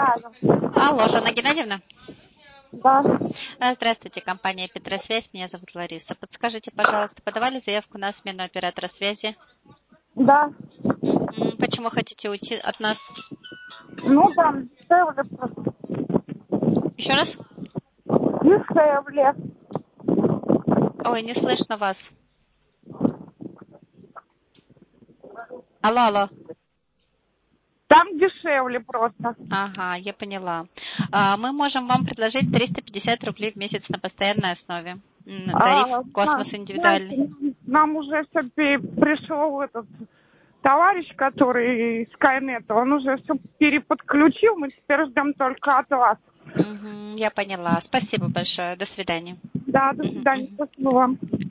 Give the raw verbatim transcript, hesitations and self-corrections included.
Да, да. Алло, Жанна Геннадьевна? Да. Здравствуйте, компания Петросвязь, меня зовут Лариса. Подскажите, пожалуйста, подавали заявку на смену оператора связи? Да. М, Почему хотите уйти от нас? Ну, там дешевле просто. Еще раз? Дешевле. Ой, не слышно вас. Алло, алло. Там дешевле просто. Ага, я поняла. А, Мы можем вам предложить триста пятьдесят рублей в месяц на постоянной основе. М, Тариф А, космос на- индивидуальный. знаете, нам уже все пришел этот товарищ, который из Скайнета, он уже все переподключил, мы теперь ждем только от вас. Мгм, я поняла. Спасибо большое. До свидания. Да, до Мгм, свидания, мгм. спасибо вам.